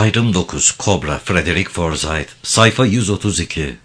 Ayrım 9 Kobra Frederick Forsyth Sayfa 132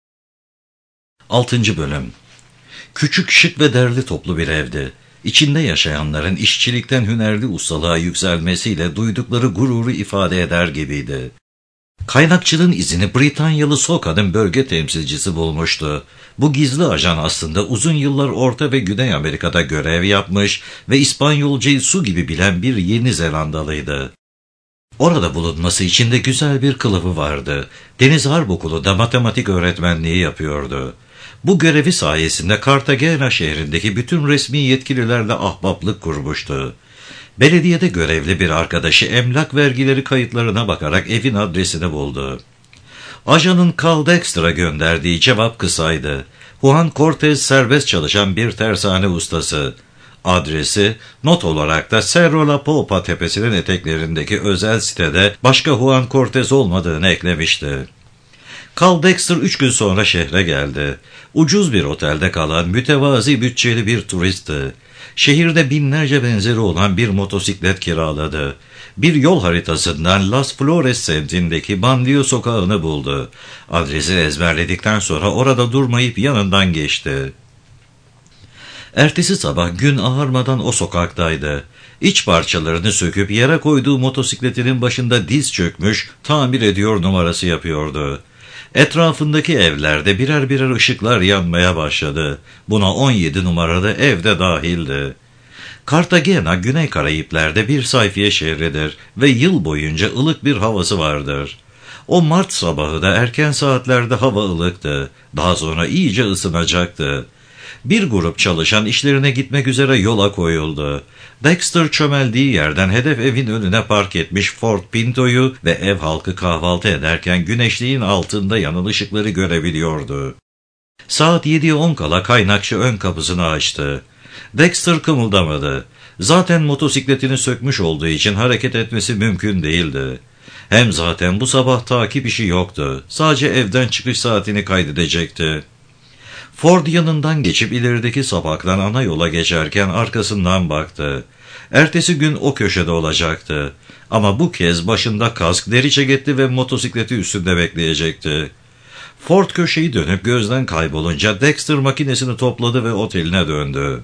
6. Bölüm. Küçük, şık ve derli toplu bir evdi. İçinde yaşayanların işçilikten hünerli ustalığa yükselmesiyle duydukları gururu ifade eder gibiydi. Kaynakçının izini Britanyalı Soka'nın bölge temsilcisi bulmuştu. Bu gizli ajan aslında uzun yıllar Orta ve Güney Amerika'da görev yapmış ve İspanyolcayı su gibi bilen bir Yeni Zelandalıydı. Orada bulunması için de güzel bir kılıfı vardı. Deniz Harp Okulu'da matematik öğretmenliği yapıyordu. Bu görevi sayesinde Cartagena şehrindeki bütün resmi yetkililerle ahbaplık kurmuştu. Belediyede görevli bir arkadaşı emlak vergileri kayıtlarına bakarak evin adresini buldu. Ajanın Carl Dexter'a gönderdiği cevap kısaydı. Juan Cortez serbest çalışan bir tersane ustası. Adresi, not olarak da Cerro La Popa tepesinin eteklerindeki özel sitede başka Juan Cortez olmadığını eklemişti. Carl Dexter 3 gün sonra şehre geldi. Ucuz bir otelde kalan mütevazi bütçeli bir turistti. Şehirde binlerce benzeri olan bir motosiklet kiraladı. Bir yol haritasından Las Flores semtindeki Banlieue sokağını buldu. Adresi ezberledikten sonra orada durmayıp yanından geçti. Ertesi sabah gün ağarmadan o sokaktaydı. İç parçalarını söküp yere koyduğu motosikletinin başında diz çökmüş, tamir ediyor numarası yapıyordu. Etrafındaki evlerde birer birer ışıklar yanmaya başladı. Buna 17 numaralı ev de dahildi. Cartagena, Güney Karayipler'de bir sayfiye şehridir ve yıl boyunca ılık bir havası vardır. O Mart sabahı da erken saatlerde hava ılıktı. Daha sonra iyice ısınacaktı. Bir grup çalışan işlerine gitmek üzere yola koyuldu. Dexter çömeldiği yerden hedef evin önüne park etmiş Ford Pinto'yu ve ev halkı kahvaltı ederken güneşliğin altında yanan ışıkları görebiliyordu. Saat 7'ye 10 kala kaynakçı ön kapısını açtı. Dexter kımıldamadı. Zaten motosikletini sökmüş olduğu için hareket etmesi mümkün değildi. Hem zaten bu sabah takip işi yoktu. Sadece evden çıkış saatini kaydedecekti. Ford yanından geçip ilerideki sapaktan ana yola geçerken arkasından baktı. Ertesi gün o köşede olacaktı. Ama bu kez başında kask, deri ceketli ve motosikleti üstünde bekleyecekti. Ford köşeyi dönüp gözden kaybolunca Dexter makinesini topladı ve oteline döndü.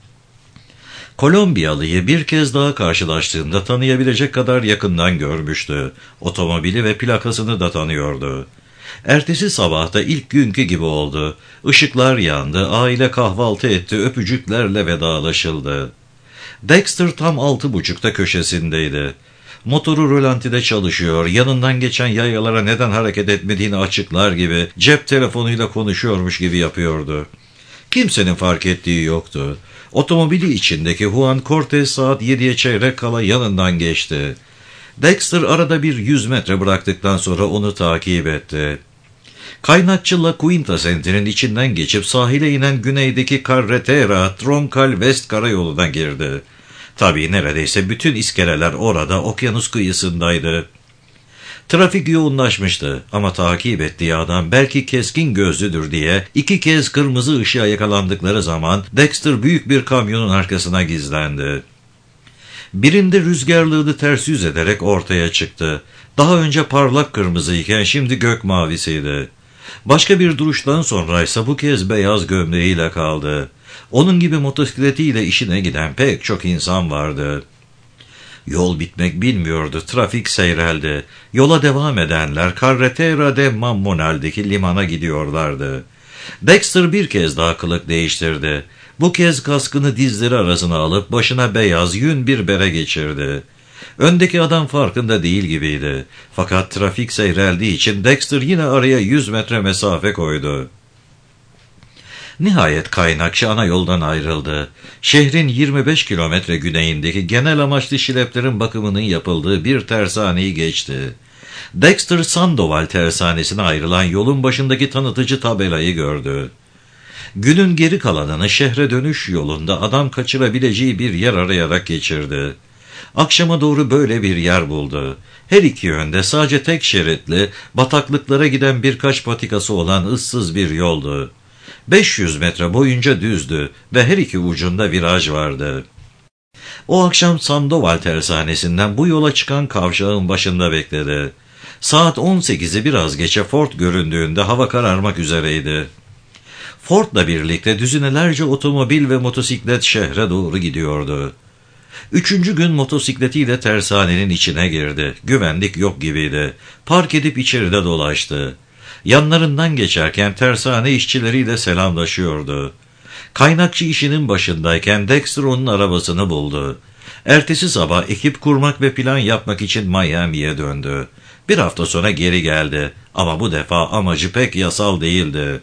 Kolombiyalı'yı bir kez daha karşılaştığında tanıyabilecek kadar yakından görmüştü. Otomobili ve plakasını da tanıyordu. Ertesi sabahta ilk günkü gibi oldu. Işıklar yandı, aile kahvaltı etti, öpücüklerle vedalaşıldı. Dexter tam 6.30'da köşesindeydi. Motoru rölantide çalışıyor, yanından geçen yayalara neden hareket etmediğini açıklar gibi, cep telefonuyla konuşuyormuş gibi yapıyordu. Kimsenin fark ettiği yoktu. Otomobili içindeki Juan Cortez saat 7'ye çeyrek kala yanından geçti. Dexter arada bir 100 metre bıraktıktan sonra onu takip etti. Kaynakçı La Quinta semtinin içinden geçip sahile inen güneydeki Carretera Troncal West karayoluna girdi. Tabii neredeyse bütün iskeleler orada, okyanus kıyısındaydı. Trafik yoğunlaşmıştı ama takip ettiği adam belki keskin gözlüdür diye 2 kez kırmızı ışığa yakalandıkları zaman Dexter büyük bir kamyonun arkasına gizlendi. Birinde rüzgarlığını ters yüz ederek ortaya çıktı. Daha önce parlak kırmızıyken şimdi gök mavisiydi. Başka bir duruştan sonraysa bu kez beyaz gömleğiyle kaldı. Onun gibi motosikletiyle işine giden pek çok insan vardı. Yol bitmek bilmiyordu, trafik seyreldi. Yola devam edenler Carretera de Mammonal'deki limana gidiyorlardı. Dexter bir kez daha kılık değiştirdi. Bu kez kaskını dizleri arasına alıp başına beyaz yün bir bere geçirdi. Öndeki adam farkında değil gibiydi. Fakat trafik seyreldiği için Dexter yine araya 100 metre mesafe koydu. Nihayet kaynakçı ana yoldan ayrıldı. Şehrin 25 kilometre güneyindeki genel amaçlı şileplerin bakımının yapıldığı bir tersaneyi geçti. Dexter Sandoval tersanesine ayrılan yolun başındaki tanıtıcı tabelayı gördü. Günün geri kalanını şehre dönüş yolunda adam kaçırabileceği bir yer arayarak geçirdi. Akşama doğru böyle bir yer buldu. Her iki yönde sadece tek şeritli, bataklıklara giden birkaç patikası olan ıssız bir yoldu. 500 metre boyunca düzdü ve her iki ucunda viraj vardı. O akşam Sandoval tersanesinden bu yola çıkan kavşağın başında bekledi. Saat 18'i biraz geçe Ford göründüğünde hava kararmak üzereydi. Ford'la birlikte düzinelerce otomobil ve motosiklet şehre doğru gidiyordu. 3. gün motosikletiyle tersanenin içine girdi. Güvenlik yok gibiydi. Park edip içeride dolaştı. Yanlarından geçerken tersane işçileriyle selamlaşıyordu. Kaynakçı işinin başındayken Dexter onun arabasını buldu. Ertesi sabah ekip kurmak ve plan yapmak için Miami'ye döndü. Bir hafta sonra geri geldi ama bu defa amacı pek yasal değildi.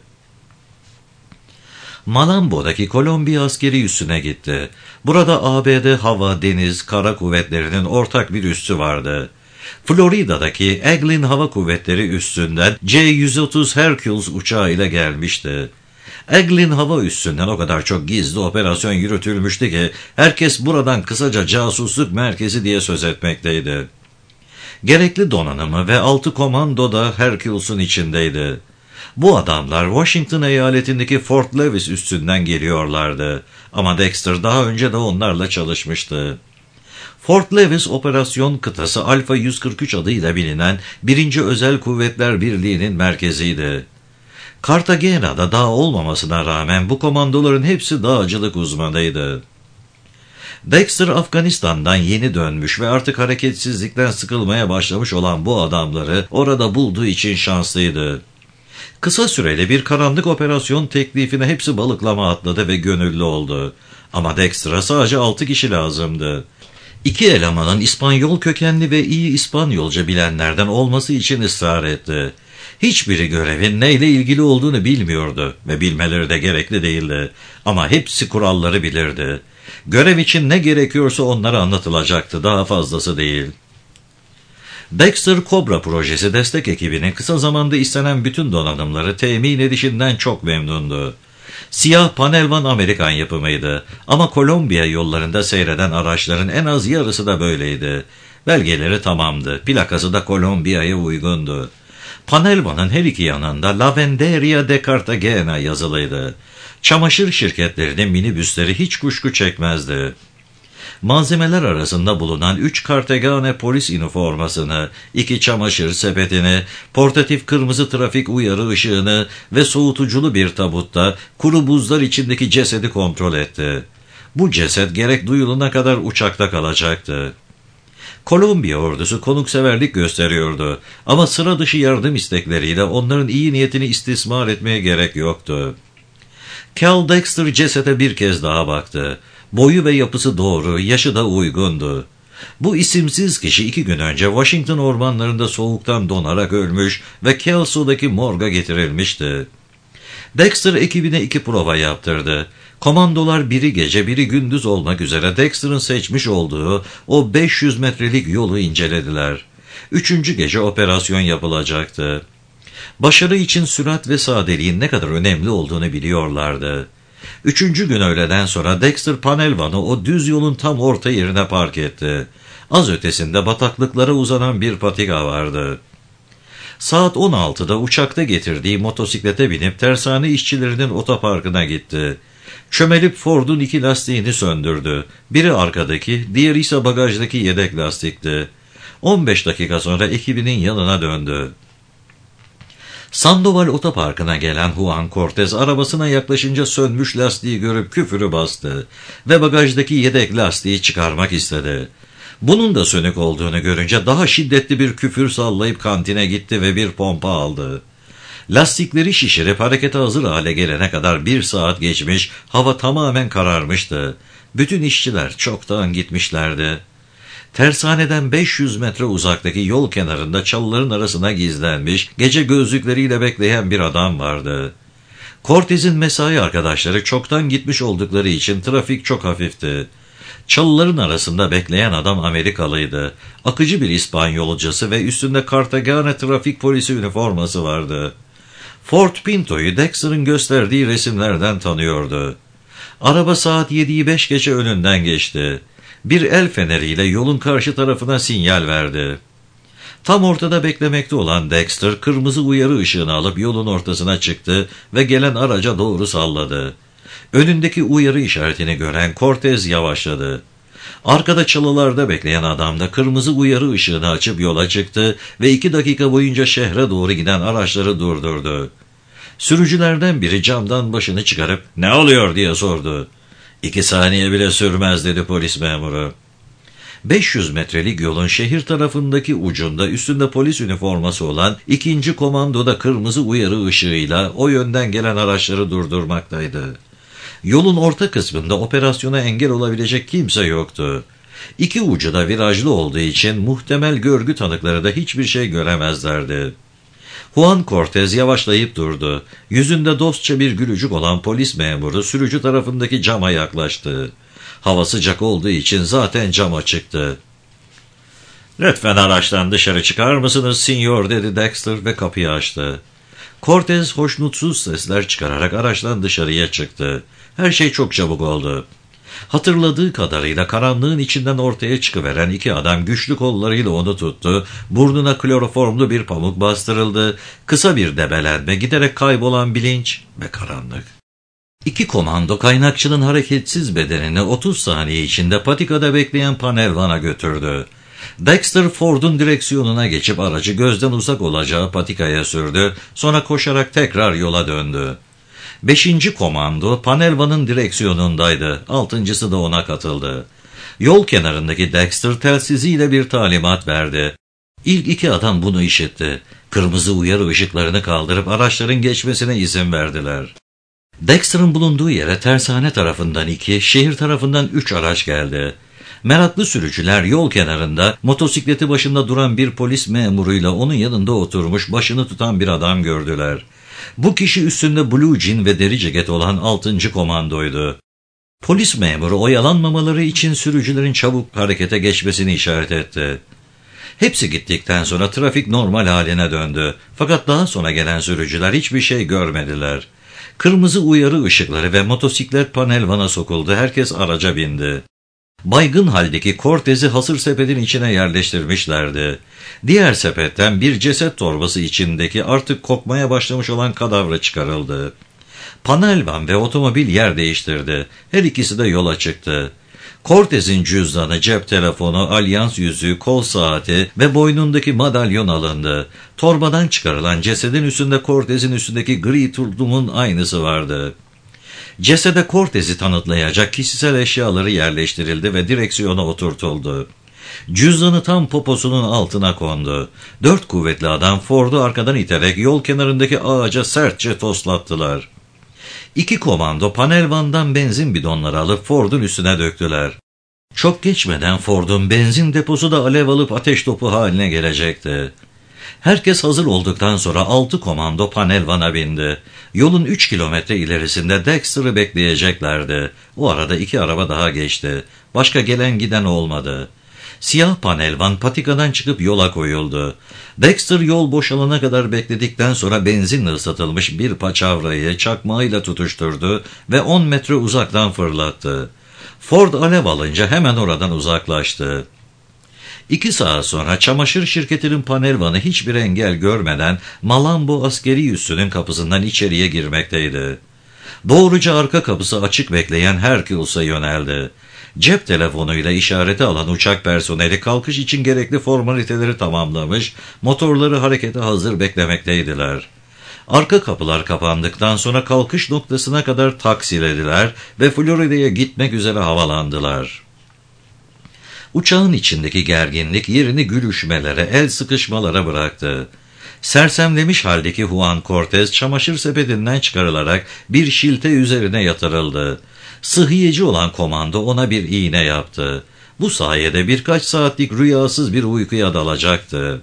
Malambo'daki Kolombiya askeri üssüne gitti. Burada ABD hava, deniz, kara kuvvetlerinin ortak bir üssü vardı. Florida'daki Eglin Hava Kuvvetleri üssünden C-130 Hercules uçağı ile gelmişti. Eglin Hava Üssü'nden o kadar çok gizli operasyon yürütülmüştü ki herkes buradan kısaca casusluk merkezi diye söz etmekteydi. Gerekli donanımı ve 6 komando da Hercules'un içindeydi. Bu adamlar Washington eyaletindeki Fort Lewis üssünden geliyorlardı. Ama Dexter daha önce de onlarla çalışmıştı. Fort Lewis operasyon kıtası Alfa 143 adıyla bilinen 1. Özel Kuvvetler Birliği'nin merkeziydi. Cartagena'da dağ olmamasına rağmen bu komandoların hepsi dağcılık uzmanıydı. Dexter Afganistan'dan yeni dönmüş ve artık hareketsizlikten sıkılmaya başlamış olan bu adamları orada bulduğu için şanslıydı. Kısa süreli bir karanlık operasyon teklifine hepsi balıklama atladı ve gönüllü oldu. Ama Dexter'a sadece 6 kişi lazımdı. 2 elemanın İspanyol kökenli ve iyi İspanyolca bilenlerden olması için ısrar etti. Hiçbiri görevin neyle ilgili olduğunu bilmiyordu ve bilmeleri de gerekli değildi. Ama hepsi kuralları bilirdi. Görev için ne gerekiyorsa onlara anlatılacaktı, daha fazlası değil. Dexter Cobra projesi destek ekibinin kısa zamanda istenen bütün donanımları temin edişinden çok memnundu. Siyah panelvan Amerikan yapımıydı ama Kolombiya yollarında seyreden araçların en az yarısı da böyleydi. Belgeleri tamamdı, plakası da Kolombiya'ya uygundu. Panelvan'ın her iki yanında Lavanderia de Cartagena yazılıydı. Çamaşır şirketlerinin minibüsleri hiç kuşku çekmezdi. Malzemeler arasında bulunan 3 Cartagena polis üniformasını, 2 çamaşır sepetini, portatif kırmızı trafik uyarı ışığını ve soğutuculu bir tabutta kuru buzlar içindeki cesedi kontrol etti. Bu ceset gerek duyulana kadar uçakta kalacaktı. Kolombiya ordusu konukseverlik gösteriyordu ama sıra dışı yardım istekleriyle onların iyi niyetini istismar etmeye gerek yoktu. Cal Dexter cesete bir kez daha baktı. Boyu ve yapısı doğru, yaşı da uygundu. Bu isimsiz kişi 2 gün önce Washington ormanlarında soğuktan donarak ölmüş ve Kelso'daki morga getirilmişti. Dexter ekibine 2 prova yaptırdı. Komandolar biri gece biri gündüz olmak üzere Dexter'ın seçmiş olduğu o 500 metrelik yolu incelediler. 3. gece operasyon yapılacaktı. Başarı için sürat ve sadeliğin ne kadar önemli olduğunu biliyorlardı. 3. gün öğleden sonra Dexter panelvanı o düz yolun tam orta yerine park etti. Az ötesinde bataklıklara uzanan bir patika vardı. Saat 16'da uçakta getirdiği motosiklete binip tersane işçilerinin otoparkına gitti. Çömelip Ford'un 2 lastiğini söndürdü. Biri arkadaki, diğeri ise bagajdaki yedek lastikti. 15 dakika sonra ekibinin yanına döndü. Sandoval otoparkına gelen Juan Cortez arabasına yaklaşınca sönmüş lastiği görüp küfürü bastı ve bagajdaki yedek lastiği çıkarmak istedi. Bunun da sönük olduğunu görünce daha şiddetli bir küfür sallayıp kantine gitti ve bir pompa aldı. Lastikleri şişirip harekete hazır hale gelene kadar 1 saat geçmiş, hava tamamen kararmıştı. Bütün işçiler çoktan gitmişlerdi. Tersaneden 500 metre uzaktaki yol kenarında çalıların arasına gizlenmiş, gece gözlükleriyle bekleyen bir adam vardı. Cortez'in mesai arkadaşları çoktan gitmiş oldukları için trafik çok hafifti. Çalıların arasında bekleyen adam Amerikalıydı. Akıcı bir İspanyolcası ve üstünde Cartagena trafik polisi üniforması vardı. Ford Pinto'yu Dexter'ın gösterdiği resimlerden tanıyordu. Araba saat 7'yi 5 geçe önünden geçti. Bir el feneriyle yolun karşı tarafına sinyal verdi. Tam ortada beklemekte olan Dexter kırmızı uyarı ışığını alıp yolun ortasına çıktı ve gelen araca doğru salladı. Önündeki uyarı işaretini gören Cortez yavaşladı. Arkada çalılarda bekleyen adam da kırmızı uyarı ışığını açıp yola çıktı ve 2 dakika boyunca şehre doğru giden araçları durdurdu. Sürücülerden biri camdan başını çıkarıp "Ne oluyor?" diye sordu. 2 saniye bile sürmez dedi polis memuru. 500 metrelik yolun şehir tarafındaki ucunda üstünde polis üniforması olan 2. komandoda kırmızı uyarı ışığıyla o yönden gelen araçları durdurmaktaydı. Yolun orta kısmında operasyona engel olabilecek kimse yoktu. 2 ucu da virajlı olduğu için muhtemel görgü tanıkları da hiçbir şey göremezlerdi. Juan Cortez yavaşlayıp durdu. Yüzünde dostça bir gülücük olan polis memuru sürücü tarafındaki cama yaklaştı. Hava sıcak olduğu için zaten cam açıktı. "Lütfen araçtan dışarı çıkar mısınız sinyor?" dedi Dexter ve kapıyı açtı. Cortez hoşnutsuz sesler çıkararak araçtan dışarıya çıktı. Her şey çok çabuk oldu. Hatırladığı kadarıyla karanlığın içinden ortaya çıkıveren 2 adam güçlü kollarıyla onu tuttu, burnuna kloroformlu bir pamuk bastırıldı, kısa bir debelenme, giderek kaybolan bilinç ve karanlık. 2 komando kaynakçının hareketsiz bedenini 30 saniye içinde patikada bekleyen panelvana götürdü. Dexter Ford'un direksiyonuna geçip aracı gözden uzak olacağı patikaya sürdü, sonra koşarak tekrar yola döndü. 5. komando panelvanın direksiyonundaydı, 6.'sı da ona katıldı. Yol kenarındaki Dexter telsiziyle bir talimat verdi. İlk 2 adam bunu işitti. Kırmızı uyarı ışıklarını kaldırıp araçların geçmesine izin verdiler. Dexter'ın bulunduğu yere tersane tarafından 2, şehir tarafından 3 araç geldi. Meraklı sürücüler yol kenarında motosikleti başında duran bir polis memuruyla onun yanında oturmuş başını tutan bir adam gördüler. Bu kişi üstünde blue jean ve deri ceket olan 6. komandoydu. Polis memuru oyalanmamaları için sürücülerin çabuk harekete geçmesini işaret etti. Hepsi gittikten sonra trafik normal haline döndü. Fakat daha sonra gelen sürücüler hiçbir şey görmediler. Kırmızı uyarı ışıkları ve motosiklet panelvana sokuldu. Herkes araca bindi. Baygın haldeki Cortez'i hasır sepetin içine yerleştirmişlerdi. Diğer sepetten bir ceset torbası içindeki artık kokmaya başlamış olan kadavra çıkarıldı. Panelvan ve otomobil yer değiştirdi. Her ikisi de yola çıktı. Cortez'in cüzdanı, cep telefonu, alyans yüzüğü, kol saati ve boynundaki madalyon alındı. Torbadan çıkarılan cesedin üstünde Cortez'in üstündeki gri tuldumun aynısı vardı. Cesede Cortez'i tanıtlayacak kişisel eşyaları yerleştirildi ve direksiyona oturtuldu. Cüzdanı tam poposunun altına kondu. 4 kuvvetli adam Ford'u arkadan iterek yol kenarındaki ağaca sertçe toslattılar. 2 komando panelvandan benzin bidonları alıp Ford'un üstüne döktüler. Çok geçmeden Ford'un benzin deposu da alev alıp ateş topu haline gelecekti. Herkes hazır olduktan sonra 6 komando panelvana bindi. Yolun 3 kilometre ilerisinde Dexter'ı bekleyeceklerdi. O arada 2 araba daha geçti. Başka gelen giden olmadı. Siyah panelvan patikadan çıkıp yola koyuldu. Dexter yol boşalana kadar bekledikten sonra benzinle ısıtılmış bir paçavrayı çakmağıyla tutuşturdu ve 10 metre uzaktan fırlattı. Ford alev alınca hemen oradan uzaklaştı. 2 saat sonra çamaşır şirketinin panelvanı hiçbir engel görmeden Malambo askeri üssünün kapısından içeriye girmekteydi. Doğruca arka kapısı açık bekleyen Hercules'a yöneldi. Cep telefonuyla işareti alan uçak personeli kalkış için gerekli formaliteleri tamamlamış, motorları harekete hazır beklemekteydiler. Arka kapılar kapandıktan sonra kalkış noktasına kadar taksilediler ve Florida'ya gitmek üzere havalandılar. Uçağın içindeki gerginlik yerini gülüşmelere, el sıkışmalara bıraktı. Sersemlemiş haldeki Juan Cortez çamaşır sepetinden çıkarılarak bir şilte üzerine yatırıldı. Sıhhiyeci olan komando ona bir iğne yaptı. Bu sayede birkaç saatlik rüyasız bir uykuya dalacaktı.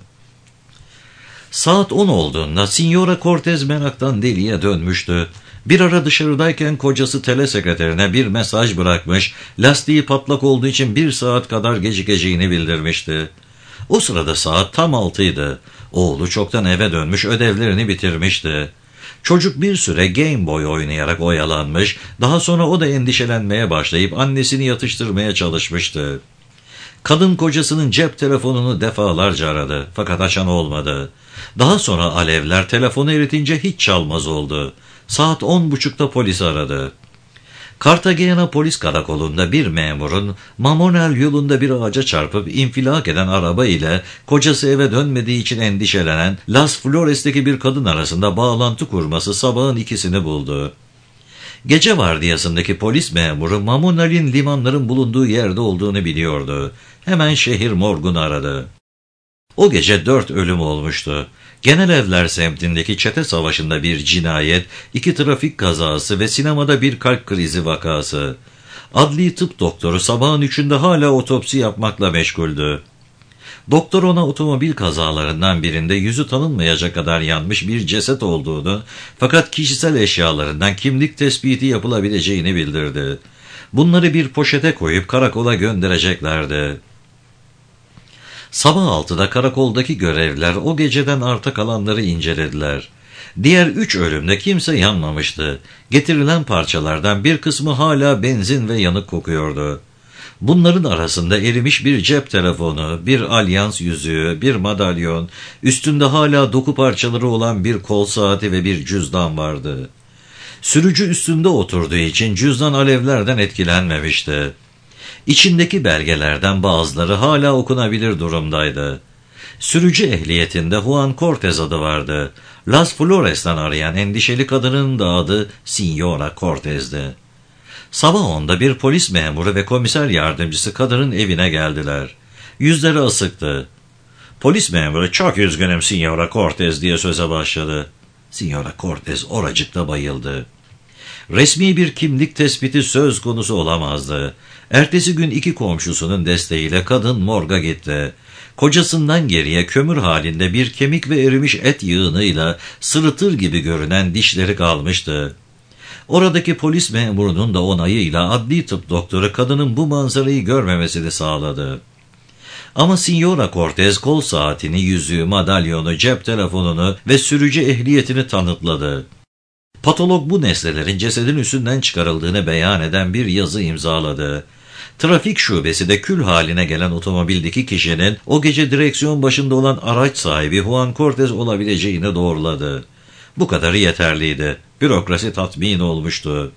Saat 10 olduğunda Signora Cortez meraktan deliye dönmüştü. Bir ara dışarıdayken kocası telesekreterine bir mesaj bırakmış, lastiği patlak olduğu için 1 saat kadar gecikeceğini bildirmişti. O sırada saat tam 6'ydı. Oğlu çoktan eve dönmüş, ödevlerini bitirmişti. Çocuk bir süre Game Boy oynayarak oyalanmış, daha sonra o da endişelenmeye başlayıp annesini yatıştırmaya çalışmıştı. Kadın kocasının cep telefonunu defalarca aradı, fakat açan olmadı. Daha sonra alevler telefonu eritince hiç çalmaz oldu. Saat 10.30'da polis aradı. Cartagena polis karakolunda bir memurun Mamonel yolunda bir ağaca çarpıp infilak eden araba ile kocası eve dönmediği için endişelenen Las Flores'teki bir kadın arasında bağlantı kurması sabahın 2'sini buldu. Gece vardiyasındaki polis memuru Mamonel'in limanların bulunduğu yerde olduğunu biliyordu. Hemen şehir morgunu aradı. O gece 4 ölüm olmuştu. Genel Evler semtindeki çete savaşında bir cinayet, 2 trafik kazası ve sinemada bir kalp krizi vakası. Adli tıp doktoru sabahın 3'ünde hala otopsi yapmakla meşguldü. Doktor ona otomobil kazalarından birinde yüzü tanınmayacak kadar yanmış bir ceset olduğunu, fakat kişisel eşyalarından kimlik tespiti yapılabileceğini bildirdi. Bunları bir poşete koyup karakola göndereceklerdi. Sabah 6'da karakoldaki görevliler o geceden arta kalanları incelediler. Diğer 3 ölümde kimse yanmamıştı. Getirilen parçalardan bir kısmı hala benzin ve yanık kokuyordu. Bunların arasında erimiş bir cep telefonu, bir alyans yüzüğü, bir madalyon, üstünde hala doku parçaları olan bir kol saati ve bir cüzdan vardı. Sürücü üstünde oturduğu için cüzdan alevlerden etkilenmemişti. İçindeki belgelerden bazıları hala okunabilir durumdaydı. Sürücü ehliyetinde Juan Cortez adı vardı. Las Flores'ten arayan endişeli kadının da adı Signora Cortez'di. Sabah 10'da bir polis memuru ve komiser yardımcısı kadının evine geldiler. Yüzleri asıktı. Polis memuru "Çok üzgünüm Signora Cortez" diye söze başladı. Signora Cortez oracıkta bayıldı. Resmi bir kimlik tespiti söz konusu olamazdı. Ertesi gün 2 komşusunun desteğiyle kadın morga gitti. Kocasından geriye kömür halinde bir kemik ve erimiş et yığınıyla sırıtır gibi görünen dişleri kalmıştı. Oradaki polis memurunun da onayıyla adli tıp doktoru kadının bu manzarayı görmemesini sağladı. Ama Signora Cortez kol saatini, yüzüğü, madalyonu, cep telefonunu ve sürücü ehliyetini tanıtladı. Patolog bu nesnelerin cesedin üstünden çıkarıldığını beyan eden bir yazı imzaladı. Trafik şubesi de kül haline gelen otomobildeki kişinin o gece direksiyon başında olan araç sahibi Juan Cortez olabileceğini doğruladı. Bu kadarı yeterliydi. Bürokrasi tatmin olmuştu.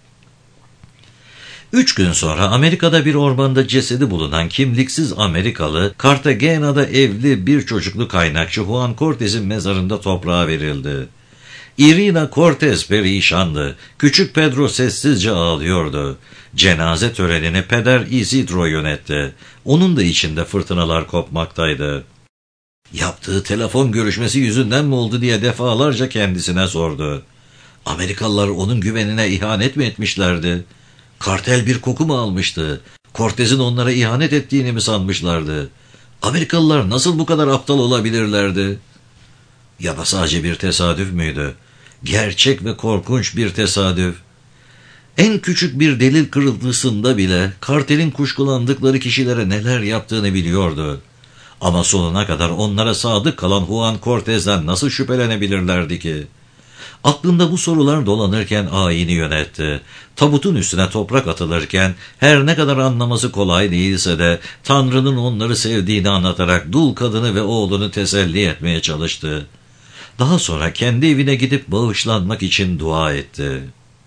3 gün sonra Amerika'da bir ormanda cesedi bulunan kimliksiz Amerikalı, Cartagena'da evli bir çocuklu kaynakçı Juan Cortez'in mezarında toprağa verildi. Irina Cortez perişandı. Küçük Pedro sessizce ağlıyordu. Cenaze törenini peder Isidro yönetti. Onun da içinde fırtınalar kopmaktaydı. Yaptığı telefon görüşmesi yüzünden mi oldu diye defalarca kendisine sordu. Amerikalılar onun güvenine ihanet mi etmişlerdi? Kartel bir koku mu almıştı? Cortez'in onlara ihanet ettiğini mi sanmışlardı? Amerikalılar nasıl bu kadar aptal olabilirlerdi? Ya da sadece bir tesadüf müydü? Gerçek ve korkunç bir tesadüf. En küçük bir delil kırıntısında bile kartelin kuşkulandıkları kişilere neler yaptığını biliyordu. Ama sonuna kadar onlara sadık kalan Juan Cortez'den nasıl şüphelenebilirlerdi ki? Aklında bu sorular dolanırken ayini yönetti. Tabutun üstüne toprak atılırken her ne kadar anlaması kolay değilse de Tanrı'nın onları sevdiğini anlatarak dul kadını ve oğlunu teselli etmeye çalıştı. Daha sonra kendi evine gidip bağışlanmak için dua etti.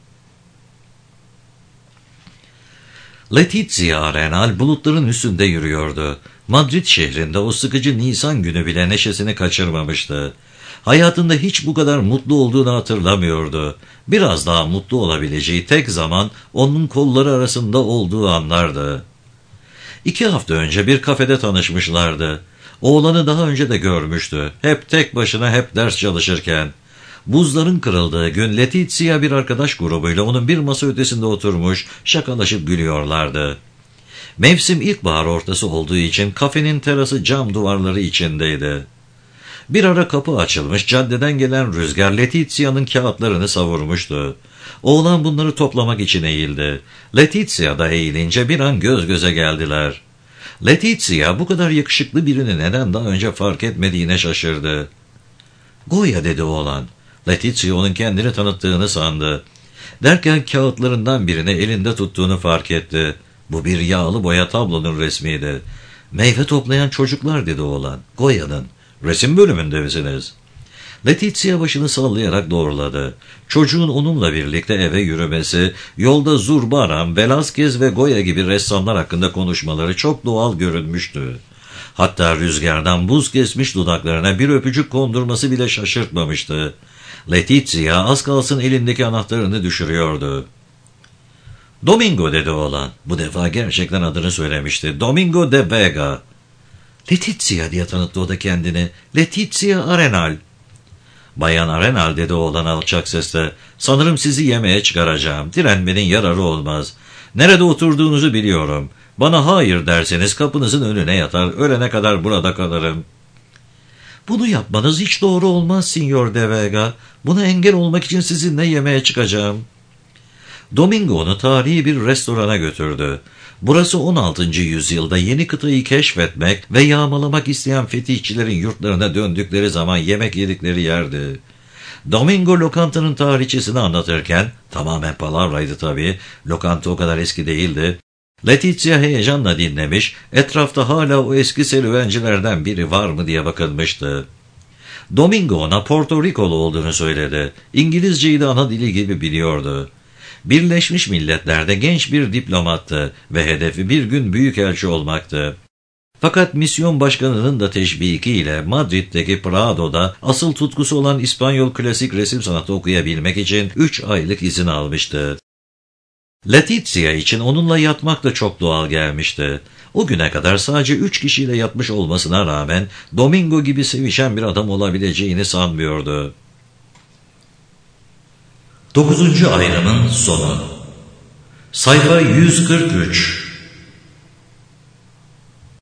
Letizia Arenal bulutların üstünde yürüyordu. Madrid şehrinde o sıkıcı Nisan günü bile neşesini kaçırmamıştı. Hayatında hiç bu kadar mutlu olduğunu hatırlamıyordu. Biraz daha mutlu olabileceği tek zaman onun kolları arasında olduğu anlardı. 2 hafta önce bir kafede tanışmışlardı. Oğlanı daha önce de görmüştü. Hep tek başına, hep ders çalışırken. Buzların kırıldığı gün Letizia bir arkadaş grubuyla onun bir masa ötesinde oturmuş, şakalaşıp gülüyorlardı. Mevsim ilkbahar ortası olduğu için kafenin terası cam duvarları içindeydi. Bir ara kapı açılmış, caddeden gelen rüzgar Letizia'nın kağıtlarını savurmuştu. Oğlan bunları toplamak için eğildi. Letizia da eğilince bir an göz göze geldiler. Letizia bu kadar yakışıklı birini neden daha önce fark etmediğine şaşırdı. "Goya," dedi oğlan. Letizia onun kendini tanıttığını sandı. Derken kağıtlarından birini elinde tuttuğunu fark etti. Bu bir yağlı boya tablonun resmiydi. "Meyve toplayan çocuklar," dedi oğlan. "Goya'nın. Resim bölümünde misiniz?" Letizia başını sallayarak doğruladı. Çocuğun onunla birlikte eve yürümesi, yolda Zurbarán, Velázquez ve Goya gibi ressamlar hakkında konuşmaları çok doğal görünmüştü. Hatta rüzgardan buz kesmiş dudaklarına bir öpücük kondurması bile şaşırtmamıştı. Letizia az kalsın elindeki anahtarını düşürüyordu. "Domingo," dedi oğlan. Bu defa gerçekten adını söylemişti. "Domingo de Vega." "Letizia," diye tanıttı o da kendini. "Letizia Arenal." "Bayan Arenal," dedi oğlan alçak sesle. "Sanırım sizi yemeğe çıkaracağım. Direnmenin yararı olmaz. Nerede oturduğunuzu biliyorum. Bana hayır derseniz kapınızın önüne yatar, ölene kadar burada kalırım." "Bunu yapmanız hiç doğru olmaz Signor de Vega. Buna engel olmak için sizinle yemeğe çıkacağım." Domingo onu tarihi bir restorana götürdü. Burası 16. yüzyılda yeni kıtayı keşfetmek ve yağmalamak isteyen fetihçilerin yurtlarına döndükleri zaman yemek yedikleri yerdi. Domingo lokantanın tarihçesini anlatırken, tamamen palavraydı tabii, lokanta o kadar eski değildi. Letizia heyecanla dinlemiş, etrafta hala o eski serüvencilerden biri var mı diye bakılmıştı. Domingo ona Porto Rikolu olduğunu söyledi. İngilizceyi de ana dili gibi biliyordu. Birleşmiş Milletler'de genç bir diplomattı ve hedefi bir gün büyükelçi olmaktı. Fakat misyon başkanının da teşvikiyle Madrid'deki Prado'da asıl tutkusu olan İspanyol klasik resim sanatı okuyabilmek için 3 aylık izin almıştı. Letizia için onunla yatmak da çok doğal gelmişti. O güne kadar sadece 3 kişiyle yatmış olmasına rağmen Domingo gibi sevişen bir adam olabileceğini sanmıyordu. 9. ayrımın sonu. Sayfa 143.